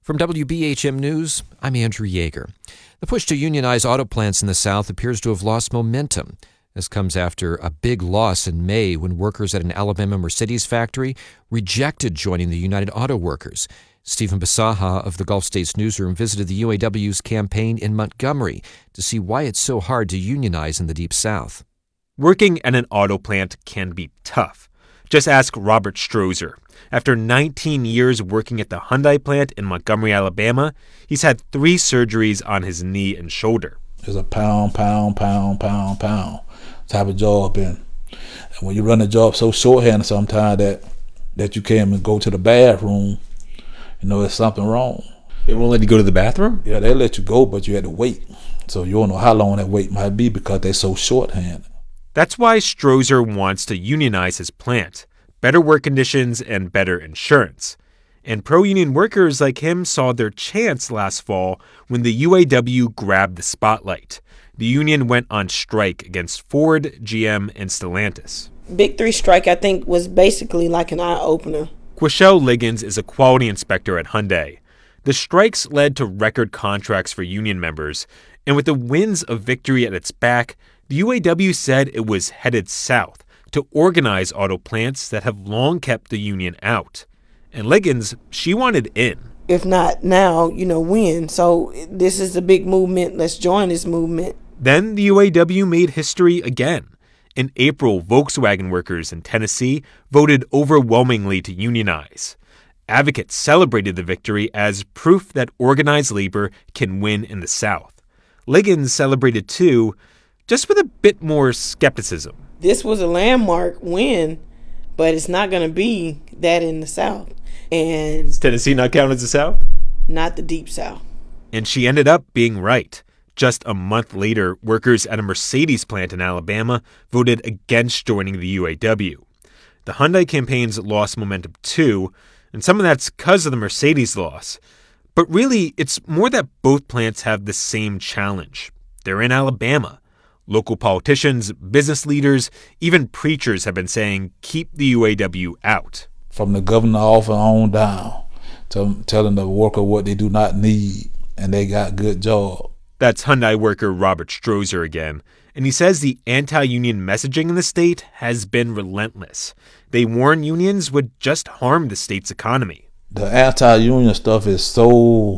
From WBHM News, I'm Andrew Yeager. The push to unionize auto plants in the South appears to have lost momentum. This comes after a big loss in May when workers at an Alabama Mercedes factory rejected joining the United Auto Workers. Stephen Bisaha of the Gulf States Newsroom visited the UAW's campaign in Montgomery to see why it's so hard to unionize in the Deep South. Working at an auto plant can be tough. Just ask Robert Strozer. After 19 years working at the Hyundai plant in Montgomery, Alabama, he's had 3 surgeries on his knee and shoulder. It's a pound type of job. And when you run a job so shorthanded sometimes that you can't even go to the bathroom, there's something wrong. They won't let you go to the bathroom? Yeah, they let you go, but you had to wait. So you don't know how long that wait might be because they're so shorthanded. That's why Strozer wants to unionize his plant. Better work conditions and better insurance. And pro-union workers like him saw their chance last fall when the UAW grabbed the spotlight. The union went on strike against Ford, GM, and Stellantis. Big 3 strike, I think, was basically like an eye-opener. Quishelle Liggins is a quality inspector at Hyundai. The strikes led to record contracts for union members, and with the winds of victory at its back, the UAW said it was headed south to organize auto plants that have long kept the union out. And Liggins, she wanted in. If not now, when? So this is a big movement. Let's join this movement. Then the UAW made history again. In April, Volkswagen workers in Tennessee voted overwhelmingly to unionize. Advocates celebrated the victory as proof that organized labor can win in the South. Liggins celebrated too, just with a bit more skepticism. This was a landmark win, but it's not going to be that in the South. And does Tennessee not count as the South? Not the Deep South. And she ended up being right. Just a month later, workers at a Mercedes plant in Alabama voted against joining the UAW. The Hyundai campaigns lost momentum too, and some of that's because of the Mercedes loss. But really, it's more that both plants have the same challenge. They're in Alabama. Local politicians, business leaders, even preachers have been saying, keep the UAW out. From the governor office on down, telling the worker what they do not need, and they got good job. That's Hyundai worker Robert Strozer again, and he says the anti-union messaging in the state has been relentless. They warn unions would just harm the state's economy. The anti-union stuff is so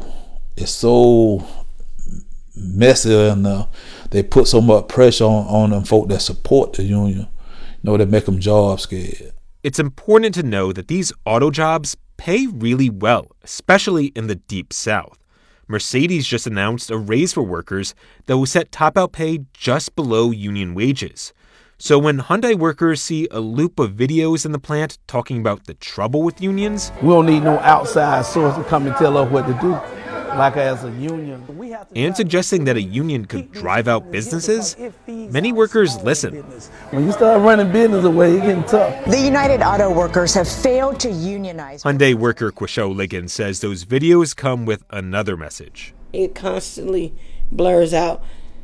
messy, and they put so much pressure on them folk that support the union. They make them job scared. It's important to know that these auto jobs pay really well, especially in the Deep South. Mercedes just announced a raise for workers that will set top-out pay just below union wages. So when Hyundai workers see a loop of videos in the plant talking about the trouble with unions, we don't need no outside source to come and tell us what to do. Like as a union. And suggesting that a union could drive out businesses, many workers listen. When you start running business away, it's getting tough. The United Auto Workers have failed to unionize. Hyundai worker Quishelle Liggins says those videos come with another message. It constantly blurs out.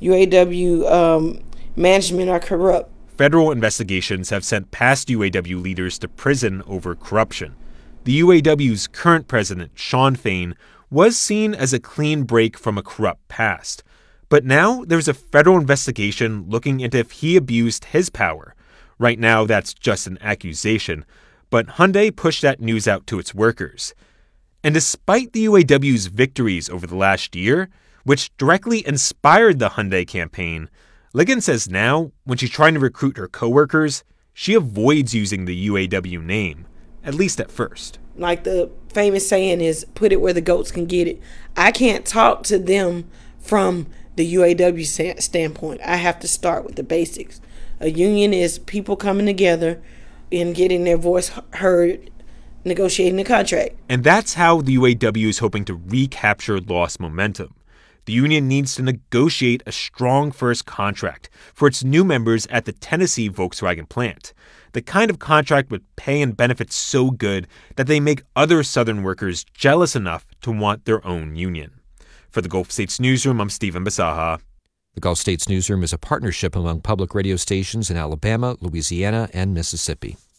UAW management are corrupt. Federal investigations have sent past UAW leaders to prison over corruption. The UAW's current president, Shawn Fain, was seen as a clean break from a corrupt past. But now there's a federal investigation looking into if he abused his power. Right now, that's just an accusation, but Hyundai pushed that news out to its workers. And despite the UAW's victories over the last year, which directly inspired the Hyundai campaign, Liggins says now, when she's trying to recruit her coworkers, she avoids using the UAW name, at least at first. Like the famous saying is, put it where the goats can get it. I can't talk to them from the UAW standpoint. I have to start with the basics. A union is people coming together and getting their voice heard, negotiating a contract. And that's how the UAW is hoping to recapture lost momentum. The union needs to negotiate a strong first contract for its new members at the Tennessee Volkswagen plant. The kind of contract with pay and benefits so good that they make other Southern workers jealous enough to want their own union. For the Gulf States Newsroom, I'm Stephen Bisaha. The Gulf States Newsroom is a partnership among public radio stations in Alabama, Louisiana, and Mississippi.